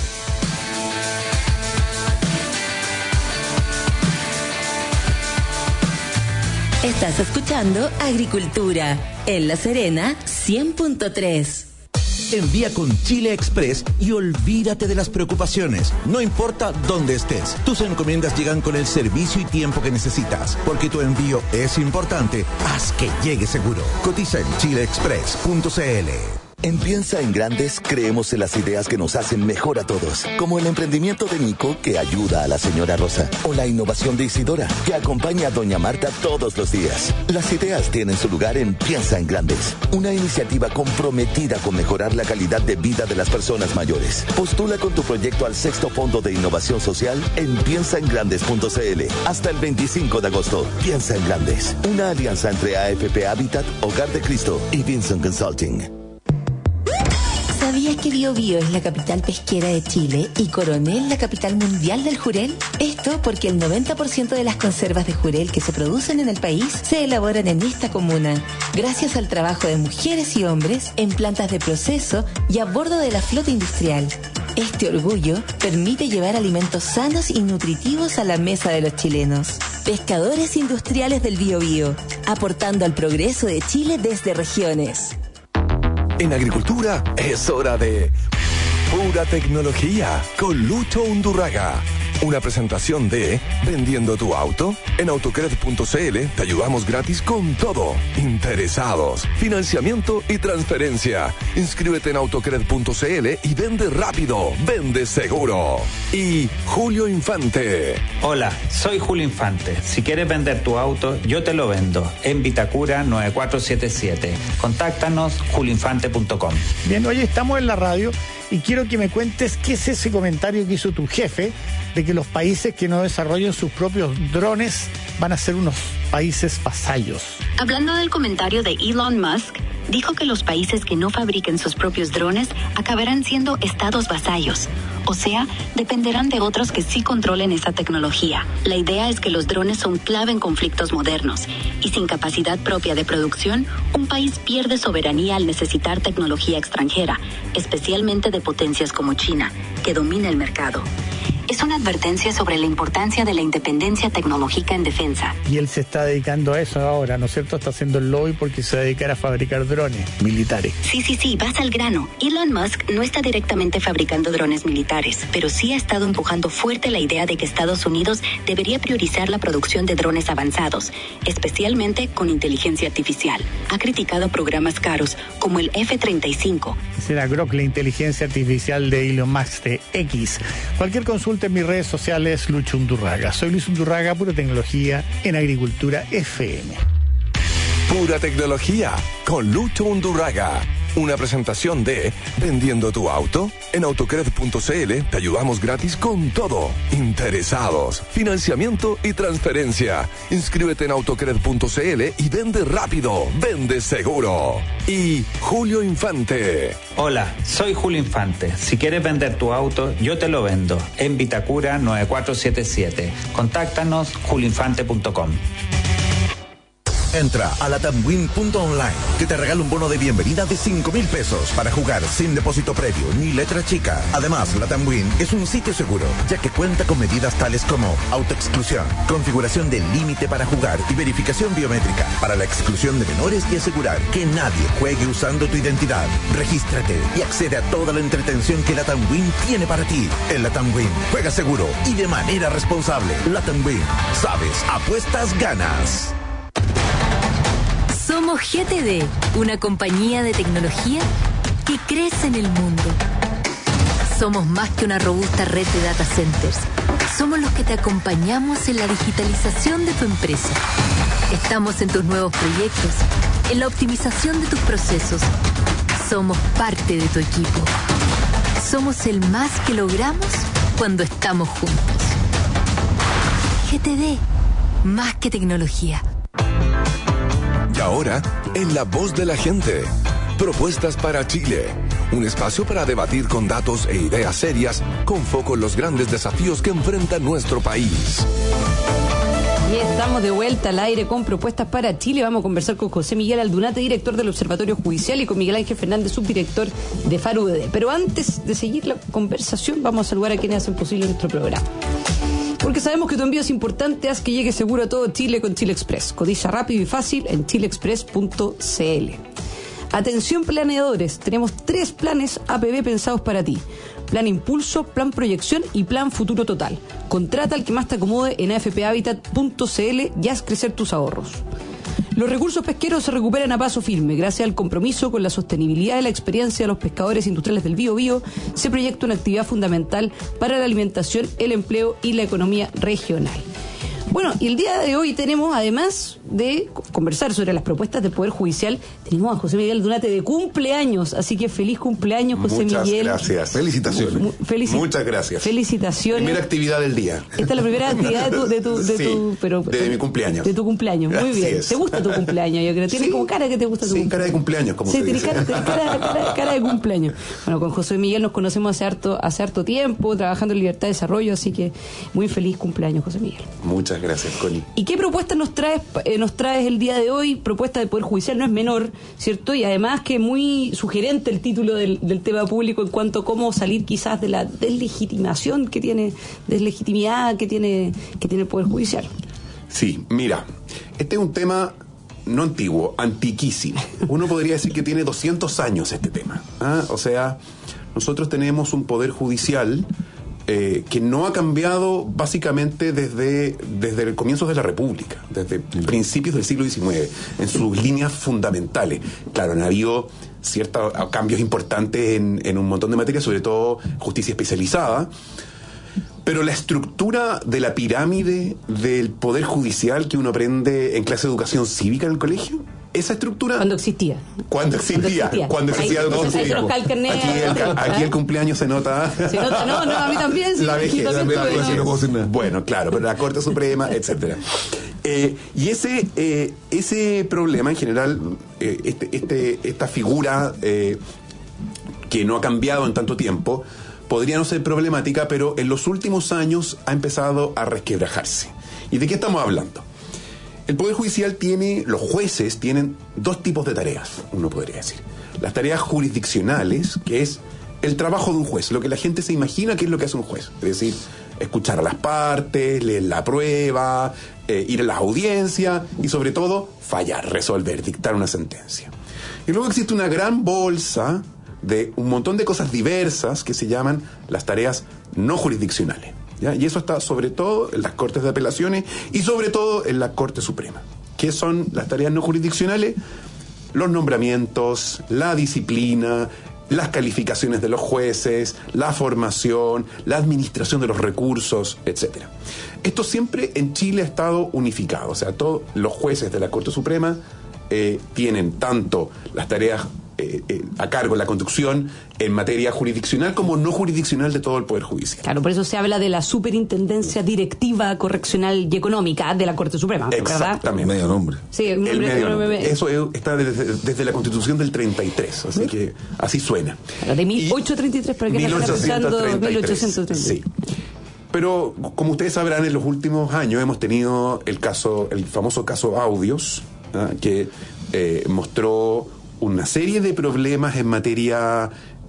Estás escuchando Agricultura en La Serena 100.3. Envía con Chile Express y olvídate de las preocupaciones. No importa dónde estés, tus encomiendas llegan con el servicio y tiempo que necesitas. Porque tu envío es importante, haz que llegue seguro. Cotiza en chileexpress.cl. En Piensa en Grandes creemos en las ideas que nos hacen mejor a todos, como el emprendimiento de Nico que ayuda a la señora Rosa, o la innovación de Isidora que acompaña a doña Marta todos los días. Las ideas tienen su lugar en Piensa en Grandes, una iniciativa comprometida con mejorar la calidad de vida de las personas mayores. Postula con tu proyecto al 6º Fondo de Innovación Social en piensaengrandes.cl hasta el 25 de agosto. Piensa en Grandes, una alianza entre AFP Habitat, Hogar de Cristo y Vincent Consulting. ¿Sabías que Biobío es la capital pesquera de Chile y Coronel la capital mundial del jurel? Esto porque el 90% de las conservas de jurel que se producen en el país se elaboran en esta comuna, gracias al trabajo de mujeres y hombres en plantas de proceso y a bordo de la flota industrial. Este orgullo permite llevar alimentos sanos y nutritivos a la mesa de los chilenos. Pescadores industriales del Biobío, aportando al progreso de Chile desde regiones. En agricultura es hora de Pura Tecnología con Lucho Undurraga. Una presentación de Vendiendo tu auto. En autocred.cl te ayudamos gratis con todo. Interesados, financiamiento y transferencia. Inscríbete en autocred.cl y vende rápido, vende seguro. Y Julio Infante. Hola, soy Julio Infante. Si quieres vender tu auto, yo te lo vendo. En Vitacura 9477. Contáctanos julioinfante.com. Bien, oye, estamos en la radio y quiero que me cuentes qué es ese comentario que hizo tu jefe de que los países que no desarrollen sus propios drones van a ser unos países vasallos. Hablando del comentario de Elon Musk, dijo que los países que no fabriquen sus propios drones acabarán siendo estados vasallos. O sea, dependerán de otros que sí controlen esa tecnología. La idea es que los drones son clave en conflictos modernos y sin capacidad propia de producción, un país pierde soberanía al necesitar tecnología extranjera, especialmente de potencias como China, que domina el mercado. Es una advertencia sobre la importancia de la independencia tecnológica en defensa. Y él se está dedicando a eso ahora, ¿no es cierto? Está haciendo el lobby porque se va a dedicar a fabricar drones militares. Sí, vas al grano. Elon Musk no está directamente fabricando drones militares, pero sí ha estado empujando fuerte la idea de que Estados Unidos debería priorizar la producción de drones avanzados, especialmente con inteligencia artificial. Ha criticado programas caros como el F-35. Será Grok, la inteligencia artificial de Elon Musk de X. Cualquier consulta en mis redes sociales, Lucho Undurraga. Soy Luis Undurraga, Pura Tecnología en Agricultura FM. Pura Tecnología con Lucho Undurraga. Una presentación de Vendiendo tu auto. En autocred.cl te ayudamos gratis con todo. Interesados, financiamiento y transferencia. Inscríbete en autocred.cl y vende rápido, vende seguro. Y Julio Infante. Hola, soy Julio Infante. Si quieres vender tu auto, yo te lo vendo. En Vitacura 9477. Contáctanos julioinfante.com. Entra a latamwin.online que te regala un bono de bienvenida de 5,000 pesos para jugar sin depósito previo ni letra chica. Además, Latamwin es un sitio seguro, ya que cuenta con medidas tales como autoexclusión, configuración del límite para jugar y verificación biométrica para la exclusión de menores y asegurar que nadie juegue usando tu identidad. Regístrate y accede a toda la entretención que Latamwin tiene para ti. En Latamwin, juega seguro y de manera responsable. Latamwin, sabes, apuestas, ganas. Somos GTD, una compañía de tecnología que crece en el mundo. Somos más que una robusta red de data centers. Somos los que te acompañamos en la digitalización de tu empresa. Estamos en tus nuevos proyectos, en la optimización de tus procesos. Somos parte de tu equipo. Somos el más que logramos cuando estamos juntos. GTD, más que tecnología. Y ahora, en La Voz de la Gente, Propuestas para Chile. Un espacio para debatir con datos e ideas serias con foco en los grandes desafíos que enfrenta nuestro país. Y estamos de vuelta al aire con Propuestas para Chile. Vamos a conversar con José Miguel Aldunate, director del Observatorio Judicial, y con Miguel Ángel Fernández, subdirector de FARUDD. Pero antes de seguir la conversación, vamos a saludar a quienes hacen posible nuestro programa. Porque sabemos que tu envío es importante, haz que llegue seguro a todo Chile con Chile Express. Cotiza rápido y fácil en chileexpress.cl. Atención planeadores, tenemos 3 planes APB pensados para ti. Plan Impulso, Plan Proyección y Plan Futuro Total. Contrata el que más te acomode en afphabitat.cl y haz crecer tus ahorros. Los recursos pesqueros se recuperan a paso firme. Gracias al compromiso con la sostenibilidad y la experiencia de los pescadores industriales del Biobío, se proyecta una actividad fundamental para la alimentación, el empleo y la economía regional. Bueno, y el día de hoy tenemos, además de conversar sobre las propuestas del Poder Judicial, tenemos a José Miguel Dunate de cumpleaños, así que feliz cumpleaños, José Miguel. Muchas gracias. Felicitaciones. Muchas gracias. Felicitaciones. Primera actividad del día. Esta es la primera actividad de mi cumpleaños. De tu cumpleaños, muy Así bien. es. ¿Te gusta tu cumpleaños? Yo creo. Tienes como cara que te gusta tu cumpleaños. cara de cumpleaños, como se dice. Cara de cumpleaños. Bueno, con José Miguel nos conocemos hace harto tiempo, trabajando en Libertad de Desarrollo, así que muy feliz cumpleaños, José Miguel. Muchas gracias, Connie. ¿Y qué propuesta nos traes el día de hoy? Propuesta del Poder Judicial, no es menor, ¿cierto? Y además que muy sugerente el título del tema público en cuanto a cómo salir quizás de la deslegitimidad que tiene el Poder Judicial. Sí, mira, este es un tema no antiguo, antiquísimo. Uno podría decir que tiene 200 años este tema. O sea, nosotros tenemos un Poder Judicial que no ha cambiado básicamente desde el comienzo de la República, desde principios del siglo XIX, en sus líneas fundamentales. Claro, han habido ciertos cambios importantes en un montón de materias, sobre todo justicia especializada, pero la estructura de la pirámide del Poder Judicial que uno aprende en clase de educación cívica en el colegio, esa estructura... Cuando existía todo tiempo. Aquí el cumpleaños se nota... Se nota, no, a mí también. La vejez. Bueno, claro, pero la Corte Suprema, etcétera. Y ese problema en general, esta figura que no ha cambiado en tanto tiempo, podría no ser problemática, pero en los últimos años ha empezado a resquebrajarse. ¿Y de qué estamos hablando? El Poder Judicial los jueces tienen dos tipos de tareas, uno podría decir. Las tareas jurisdiccionales, que es el trabajo de un juez, lo que la gente se imagina que es lo que hace un juez. Es decir, escuchar a las partes, leer la prueba, ir a las audiencias y sobre todo fallar, resolver, dictar una sentencia. Y luego existe una gran bolsa de un montón de cosas diversas que se llaman las tareas no jurisdiccionales. ¿Ya? Y eso está sobre todo en las Cortes de Apelaciones y sobre todo en la Corte Suprema. ¿Qué son las tareas no jurisdiccionales? Los nombramientos, la disciplina, las calificaciones de los jueces, la formación, la administración de los recursos, etc. Esto siempre en Chile ha estado unificado. O sea, todos los jueces de la Corte Suprema tienen tanto las tareas a cargo de la conducción en materia jurisdiccional como no jurisdiccional de todo el Poder Judicial. Claro, por eso se habla de la Superintendencia Directiva, Correccional y Económica de la Corte Suprema, ¿verdad? Exactamente. Medio nombre. Sí, el medio nombre. Eso está desde la Constitución del 33, así que así suena. Claro, de 1833, para que no estén pensando 1833. Sí. Pero, como ustedes sabrán, en los últimos años hemos tenido el famoso caso Audios, que mostró una serie de problemas en materia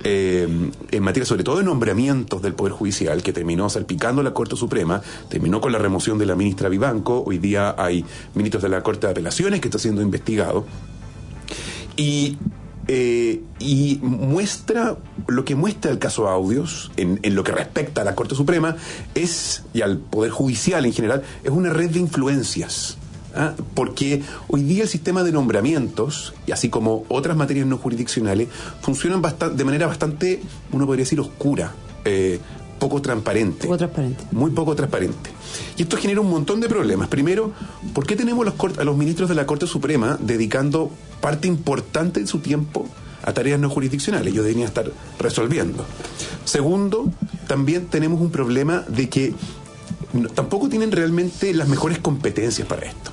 sobre todo de nombramientos del Poder Judicial, que terminó salpicando la Corte Suprema, terminó con la remoción de la ministra Vivanco. Hoy día hay ministros de la Corte de Apelaciones que está siendo investigado. Y muestra lo que muestra el caso Audios en lo que respecta a la Corte Suprema y al Poder Judicial en general, es una red de influencias. Porque hoy día el sistema de nombramientos, y así como otras materias no jurisdiccionales, funcionan de manera bastante, uno podría decir, oscura, poco transparente. Muy poco transparente. Y esto genera un montón de problemas. Primero, ¿por qué tenemos a los ministros de la Corte Suprema dedicando parte importante de su tiempo a tareas no jurisdiccionales? Ellos deberían estar resolviendo. Segundo, también tenemos un problema de que tampoco tienen realmente las mejores competencias para esto.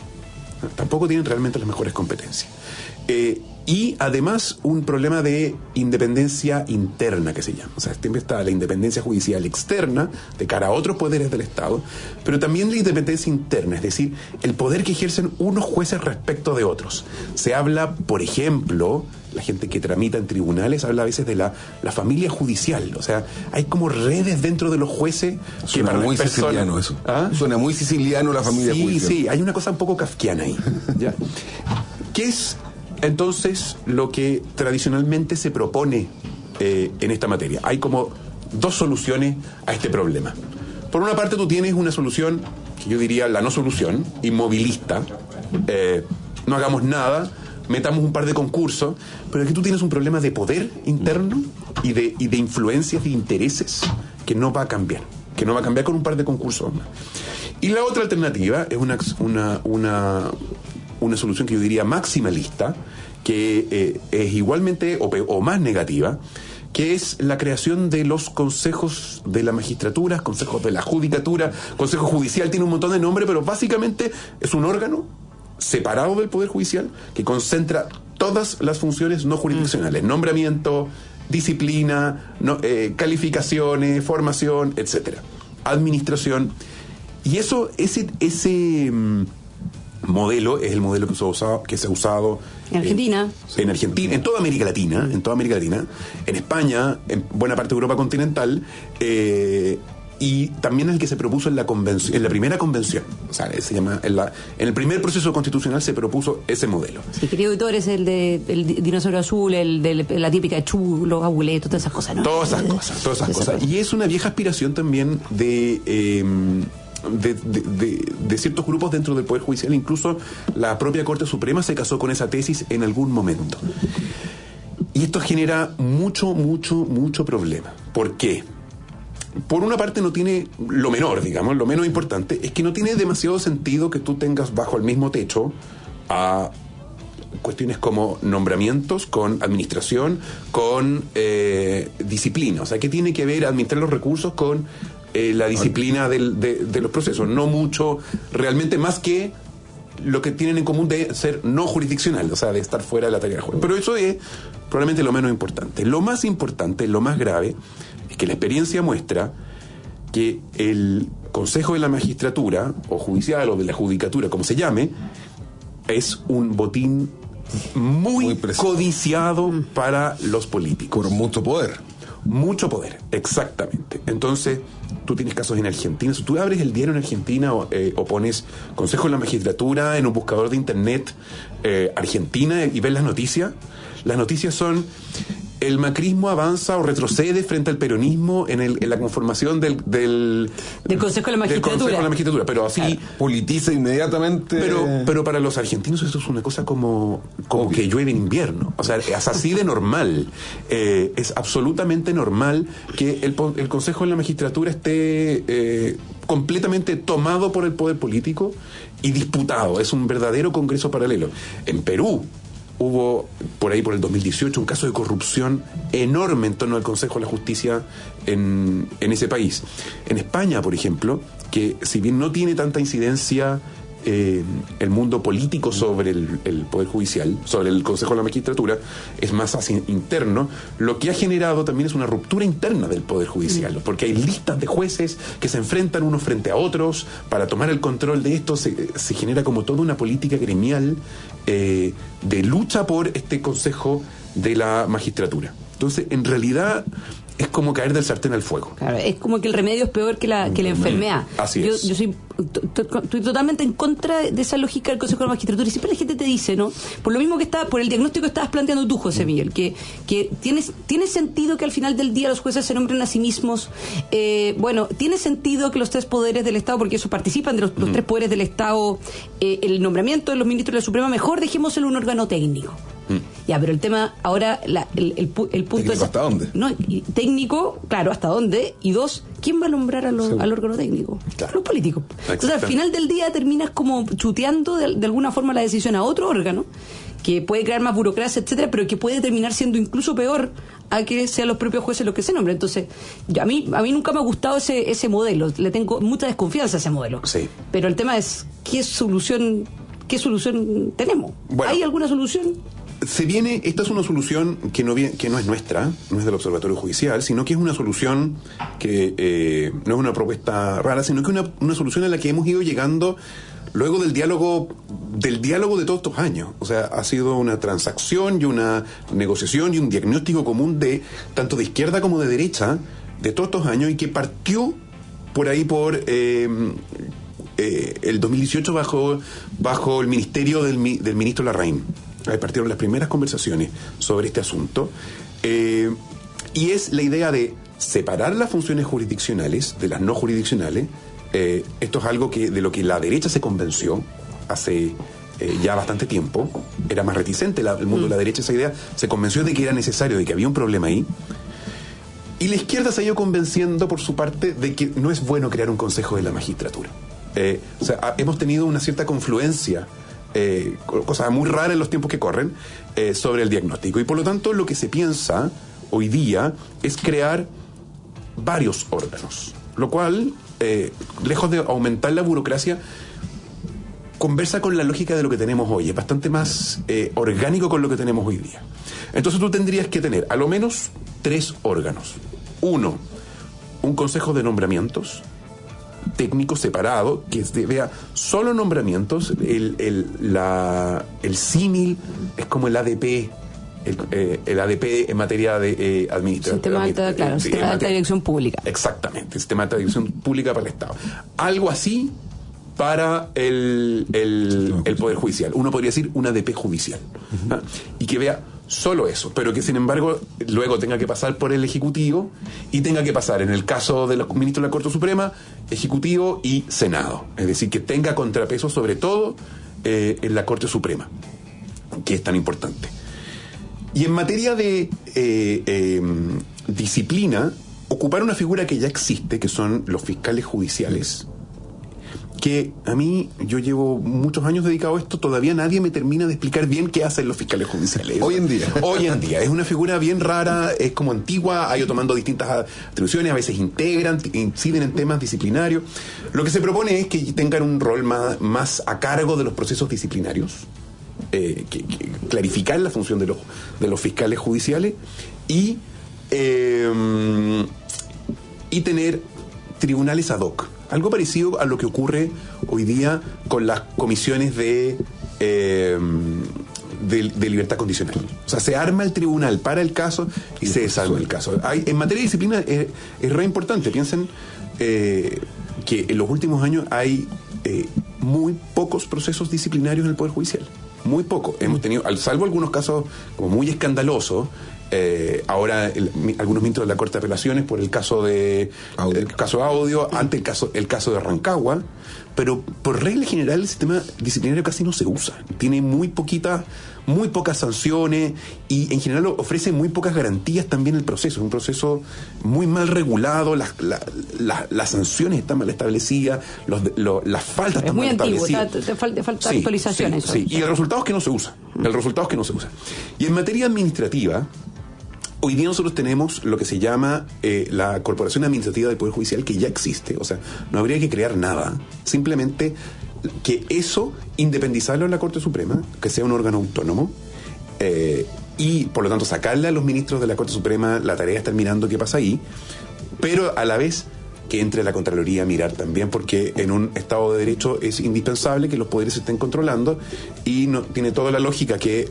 Y además un problema de independencia interna que se llama. O sea, siempre está la independencia judicial externa de cara a otros poderes del Estado, pero también la independencia interna, es decir, el poder que ejercen unos jueces respecto de otros. Se habla, por ejemplo, la gente que tramita en tribunales habla a veces de la familia judicial. O sea, hay como redes dentro de los jueces. Suena muy siciliano eso. Suena muy siciliano la familia judicial. Sí, hay una cosa un poco kafkiana ahí. ¿Ya? ¿Qué es entonces lo que tradicionalmente se propone en esta materia? Hay como dos soluciones a este problema. Por una parte, tú tienes una solución, que yo diría la no solución, inmovilista, no hagamos nada, metamos un par de concursos, pero aquí tú tienes un problema de poder interno y de influencias, de intereses, que no va a cambiar con un par de concursos más. Y la otra alternativa es una solución que yo diría maximalista, que es igualmente o más negativa, que es la creación de los consejos de la magistratura, consejos de la judicatura, consejo judicial, tiene un montón de nombres, pero básicamente es un órgano separado del Poder Judicial que concentra todas las funciones no jurisdiccionales, nombramiento, disciplina, calificaciones, formación, etcétera, administración. Y ese modelo es el modelo que se ha usado en Argentina, en toda América Latina, en España, en buena parte de Europa continental, y también el que se propuso en la primera convención. O sea, se llama en el primer proceso constitucional se propuso ese modelo. Sí, querido autor, es el del dinosaurio azul, el de la típica de chulo, abuleto, todas esas cosas, ¿no? Todas esas cosas. Y es una vieja aspiración también de ciertos grupos dentro del Poder Judicial. Incluso la propia Corte Suprema se casó con esa tesis en algún momento. Y esto genera mucho problema. ¿Por qué? Por una parte no tiene lo menos importante es que no tiene demasiado sentido que tú tengas bajo el mismo techo a cuestiones como nombramientos con administración, con disciplina. O sea, ¿qué tiene que ver administrar los recursos con la disciplina de los procesos? No mucho, realmente, más que lo que tienen en común de ser no jurisdiccional, o sea, de estar fuera de la tarea del juez. Pero eso es probablemente lo menos importante. Lo más importante, lo más grave, es que la experiencia muestra que el Consejo de la Magistratura, o Judicial, o de la Judicatura, como se llame, es un botín muy codiciado para los políticos. Por mucho poder. Mucho poder, exactamente. Entonces, tú tienes casos en Argentina. Si tú abres el diario en Argentina o pones Consejo de la Magistratura en un buscador de internet Argentina y ves las noticias son: el macrismo avanza o retrocede frente al peronismo en la conformación del Consejo de la Magistratura. Pero así politiza inmediatamente. Pero para los argentinos esto es una cosa como que llueve en invierno. O sea, es así de normal. Es absolutamente normal que el Consejo de la Magistratura esté completamente tomado por el poder político y disputado. Es un verdadero congreso paralelo. En Perú hubo por ahí, por el 2018, un caso de corrupción enorme en torno al Consejo de la Justicia en ese país. En España, por ejemplo, que si bien no tiene tanta incidencia el mundo político sobre el Poder Judicial, sobre el Consejo de la Magistratura, es más así interno, lo que ha generado también es una ruptura interna del Poder Judicial, porque hay listas de jueces que se enfrentan unos frente a otros para tomar el control de esto. Se genera como toda una política gremial de lucha por este Consejo de la Magistratura. Entonces, en realidad, es como caer del sartén al fuego. Claro, es como que el remedio es peor que la enfermedad. Así es. Yo estoy totalmente en contra de esa lógica del Consejo de la Magistratura. Y siempre la gente te dice, ¿no? Por lo mismo que por el diagnóstico que estabas planteando tú, José Miguel, que tiene sentido que al final del día los jueces se nombren a sí mismos. Tiene sentido que los tres poderes del Estado, porque eso participan de los tres poderes del Estado, el nombramiento de los ministros de la Suprema, mejor dejémoselo en un órgano técnico. Ya, pero el tema ahora, el punto es... ¿Hasta dónde? No, técnico, claro, ¿hasta dónde? Y dos, ¿quién va a nombrar al órgano técnico? Claro. Los políticos. Entonces, al final del día terminas como chuteando de alguna forma la decisión a otro órgano, que puede crear más burocracia, etcétera, pero que puede terminar siendo incluso peor a que sean los propios jueces los que se nombren. Entonces, a mí nunca me ha gustado ese modelo. Le tengo mucha desconfianza a ese modelo. Sí. Pero el tema es, ¿qué solución tenemos? Bueno, ¿hay alguna solución? Esta es una solución que no es nuestra, no es del Observatorio Judicial, sino que es una solución que no es una propuesta rara, sino que una solución a la que hemos ido llegando luego del diálogo de todos estos años. O sea, ha sido una transacción y una negociación y un diagnóstico común tanto de izquierda como de derecha de todos estos años, y que partió por ahí por el 2018 bajo el ministerio del ministro Larraín. Ahí partieron las primeras conversaciones sobre este asunto, y es la idea de separar las funciones jurisdiccionales de las no jurisdiccionales. Esto es algo de lo que la derecha se convenció hace ya bastante tiempo, era más reticente el mundo de la derecha a esa idea, se convenció de que era necesario, de que había un problema ahí. Y la izquierda se ha ido convenciendo por su parte de que no es bueno crear un consejo de la magistratura. O sea, hemos tenido una cierta confluencia, cosa muy rara en los tiempos que corren, sobre el diagnóstico. Y por lo tanto, lo que se piensa hoy día es crear varios órganos, lo cual, lejos de aumentar la burocracia, conversa con la lógica de lo que tenemos hoy. Es bastante más orgánico con lo que tenemos hoy día. Entonces tú tendrías que tener a lo menos 3 órganos. 1, un consejo de nombramientos técnico separado que vea solo nombramientos. El símil es como el ADP. El ADP en materia de administración. Sistema de alta dirección pública. Exactamente, sistema de alta dirección pública para el Estado. Algo así para el Poder Judicial. Uno podría decir un ADP judicial. ¿Ah? Y que vea solo eso, pero que sin embargo luego tenga que pasar por el Ejecutivo y tenga que pasar, en el caso de los ministros de la Corte Suprema, Ejecutivo y Senado. Es decir, que tenga contrapeso sobre todo en la Corte Suprema, que es tan importante. Y en materia de disciplina, ocupar una figura que ya existe, que son los fiscales judiciales, que a mí, yo llevo muchos años dedicado a esto, todavía nadie me termina de explicar bien qué hacen los fiscales judiciales. Hoy en día. Es una figura bien rara, es como antigua, ha ido tomando distintas atribuciones, a veces inciden en temas disciplinarios. Lo que se propone es que tengan un rol más a cargo de los procesos disciplinarios, clarificar la función de los fiscales judiciales y tener tribunales ad hoc. Algo parecido a lo que ocurre hoy día con las comisiones de libertad condicional. O sea, se arma el tribunal para el caso y se desarma el caso. En materia de disciplina es re importante. Piensen que en los últimos años hay muy pocos procesos disciplinarios en el Poder Judicial. Muy poco. Hemos tenido, salvo algunos casos como muy escandalosos, ahora algunos ministros de la Corte de Apelaciones por el caso de Audio, antes el caso de Rancagua, pero por regla general el sistema disciplinario casi no se usa. Tiene muy pocas sanciones y en general ofrece muy pocas garantías también el proceso. Es un proceso muy mal regulado, las sanciones están mal establecidas, las faltas están mal establecidas. Es muy antiguo, falta actualización eso. Sí. Y el resultado es que no se usa. Y en materia administrativa, hoy día nosotros tenemos lo que se llama la Corporación Administrativa del Poder Judicial, que ya existe. O sea, no habría que crear nada. Simplemente que eso, independizarlo en la Corte Suprema, que sea un órgano autónomo, y por lo tanto sacarle a los ministros de la Corte Suprema la tarea de estar mirando qué pasa ahí, pero a la vez que entre la Contraloría a mirar también, porque en un Estado de Derecho es indispensable que los poderes se estén controlando y no tiene toda la lógica que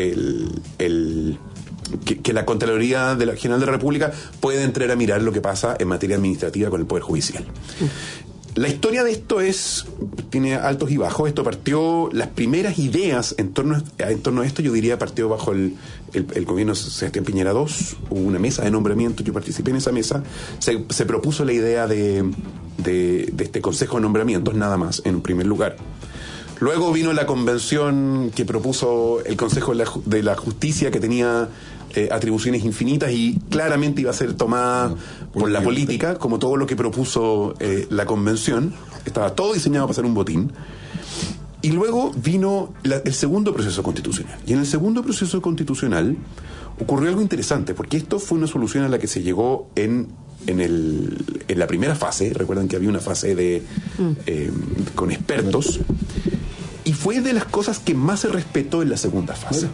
que la Contraloría General de la República puede entrar a mirar lo que pasa en materia administrativa con el Poder Judicial. La historia de esto tiene altos y bajos. Esto partió, las primeras ideas en torno a esto, yo diría, partió bajo el gobierno de Sebastián Piñera II. Hubo una mesa de nombramiento, yo participé en esa mesa. Se propuso la idea de este Consejo de Nombramientos, nada más, en primer lugar. Luego vino la convención que propuso el Consejo de la Justicia, que tenía atribuciones infinitas y claramente iba a ser tomada por la política, como todo lo que propuso la convención. Estaba todo diseñado para ser un botín. Y luego vino el segundo proceso constitucional. Y en el segundo proceso constitucional ocurrió algo interesante, porque esto fue una solución a la que se llegó en la primera fase. Recuerden que había una fase con expertos, y fue de las cosas que más se respetó en la segunda fase.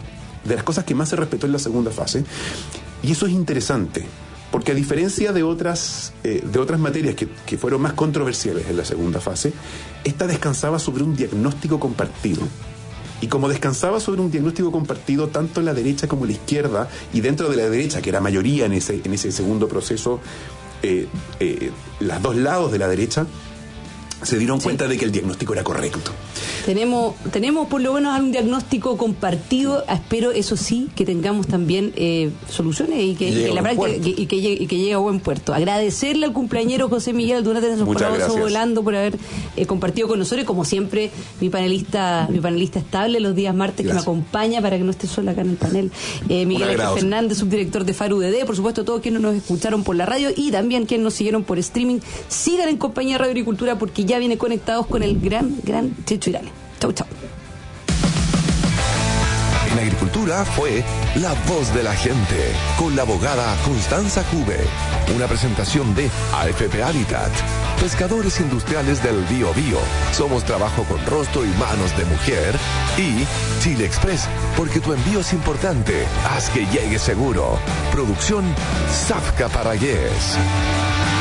Y eso es interesante, porque a diferencia de otras materias que fueron más controversiales en la segunda fase, esta descansaba sobre un diagnóstico compartido. Y como descansaba sobre un diagnóstico compartido, tanto la derecha como la izquierda, y dentro de la derecha, que era mayoría en ese segundo proceso, los dos lados de la derecha se dieron cuenta de que el diagnóstico era correcto. Tenemos por lo menos un diagnóstico compartido. Espero, eso sí, que tengamos también soluciones y que llegue a buen puerto. Agradecerle al cumpleañero José Miguel Durante esos Palados volando por haber compartido con nosotros, y como siempre mi panelista estable los días martes, que me acompaña para que no esté sola acá en el panel, Miguel Ángel Fernández, subdirector de FAR UDD, por supuesto todos quienes nos escucharon por la radio y también quienes nos siguieron por streaming. Sigan en compañía de Radio Agricultura, porque ya viene Conectados con el gran Checho Irane. Chau, chau. En Agricultura fue La Voz de la Gente, con la abogada Constanza Cube. Una presentación de AFP Habitat, Pescadores Industriales del Biobío. Somos trabajo con rostro y manos de mujer. Y Chile Express, porque tu envío es importante. Haz que llegue seguro. Producción Zafka para Yes.